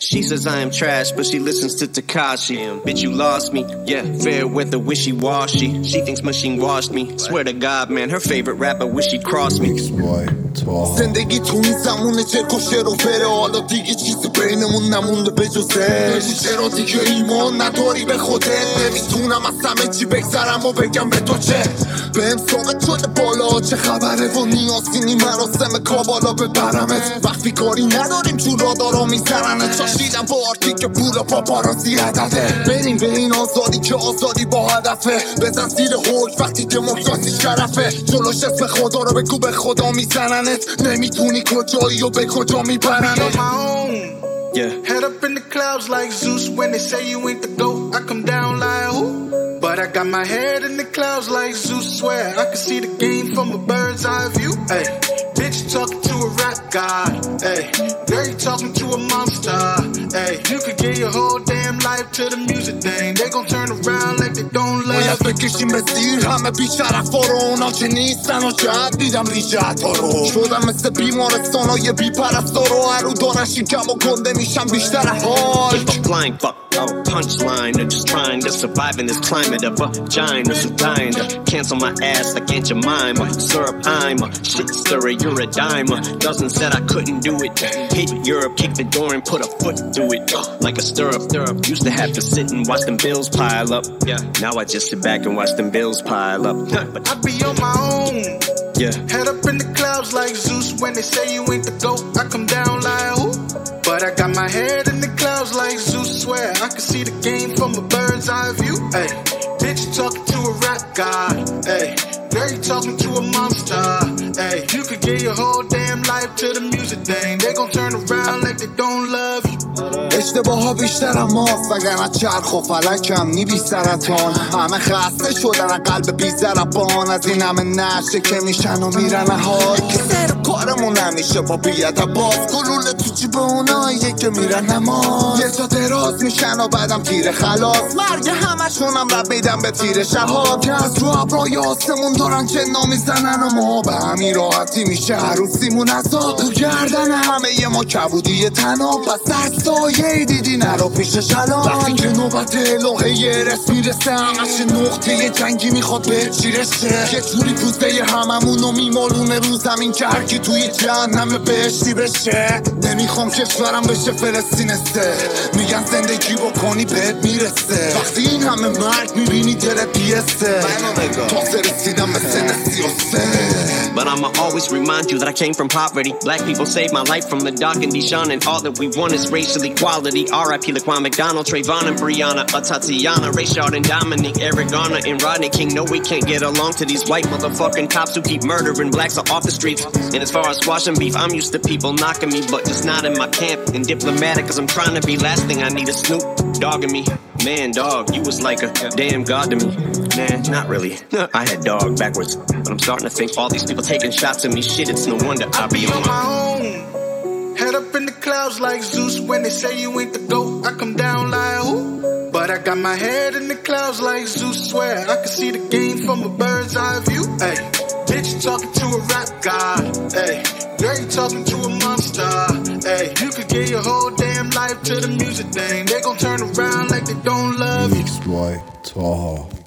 She says I am trash, but she listens to Tekashi. Bitch, you lost me, yeah, fair weather, wishy-washy. She thinks machine washed me. Swear to God, man, her favorite rapper wish she crossed me. زندگی تو این زمونه چرک و شعر و فره حالا دیگه چیزی بینمون نمونده به جزه چرا دیگه ایمان نداری به خودت نمیتونم از همه چی بگذرم و بگم به تو چه بهم سوقت شده بالا چه خبره و نیازینی مراسم کابالا ببرمت وقتی کاری نداریم چون رادارا میزننت چاشیدم با آرتی که پولا پاپارازی هدفه بریم به این آزادی که آزادی با هدفه بزن زیر حکم وقتی دموکراسی شرفه جلوش اسم خدا رو بگو به خدا میزننت نمیتونی کجایی و به کجا میبرنت Yeah. Head up in the clouds like Zeus. When they say you ain't the GOAT, I come down like who? But I got my head in the clouds like Zeus. Swear I can see the game from a bird's eye view. Ay, bitch, you talking to a rap god. Ay, girl, you talking to a monster. Ay, you could give your whole damn life to the music thing. They gon' turn around like they don't love. باید بکشیم به زیر همه بیشرفا رو اونا که نیستن و شاید دیدم ریجتا رو شدم مثل بیمارستان های بی پرستا رو هرو دارشی کم و گنده میشم بیشتر حال Flying fuck, oh, punchline. They're just trying to survive in this climate of vaginas who dying to cancel my ass like Aunt Jemima. Syrup, I'm a shit stirrer, you're a dimer. Dozen said I couldn't do it. Hit Europe, kick the door and put a foot through it. Like a stirrup. Used to have to sit and watch them bills pile up. Yeah. Now I just sit back and watch them bills pile up. But I be on my own. Yeah. Head up in the clouds like Zeus. When they say you ain't the GOAT, I come down like who? But I got my head in the clouds like Zeus. Swear I can see the game from a bird's eye view. Ay, bitch, you talking to a rap god. Ay, girl, you talking to a monster. Ay, you could give your whole damn life to the music thing. They gon' turn around like they don't love you. اشتباه ها بیشتر ماست وگرنه چرخ و فلکم نی بی سرطان همه خسته شدن قلب بی ضربان از این همه نشه که میشن و میرن حال که سر کارمون نمیشه با بیت باز گلوله تو جیب اوناییه که میرن نماز یه جا دراز میشن و بعدم تیر خلاص مرگ همشونم رب میدم به تیر شهاب که از رو ابرای آسمون دارن جنا میزنن و ما به همین راحتی میشه عروسیمون عذاب تو گردن همه ما کبودی تنها پس در سایه دیدی نرو پیش شلان وقتی که نوبت الهه یه رس میرسه همش نقطه جنگی میخواد به چیرشه یه جوری پوزه هممونو میمالونه رو زمین که هرکی توی جهنم بهشتی بشه نمیخوام کشورم بشه فلسطین سه میگن زندگی بکنی بهت میرسه وقتی این همه مرگ میبینی دلت بیسته تازه رسیدم به سن 33 But I'ma always remind you that I came from poverty. Black people saved my life from the Doc and Deshaun, and all that we want is racial equality. R.I.P. Laquan McDonald, Trayvon and Breonna, Tatiana, Rayshard and Dominique, Eric Garner and Rodney King. No, we can't get along to these white motherfucking cops who keep murdering blacks off the streets. And as far as squashing beef, I'm used to people knocking me, but just not in my camp. And diplomatic, cause I'm trying to be. Last thing I need is Snoop dogging me. Man, dog, you was like a damn god to me. Nah, not really. I had dog backwards. But I'm starting to think all these people taking shots at me. Shit, it's no wonder I be on my own. Head up in the clouds like Zeus. When they say you ain't the GOAT, I come down like who? But I got my head in the clouds like Zeus. Swear I can see the game from a bird's eye view. Ay, bitch, you talking to a rap god. Ay, girl, you talking to a monster. Ay, you could give your whole damn life to the music thing. They gon' turn around like they don't love you. Mixed by Taha.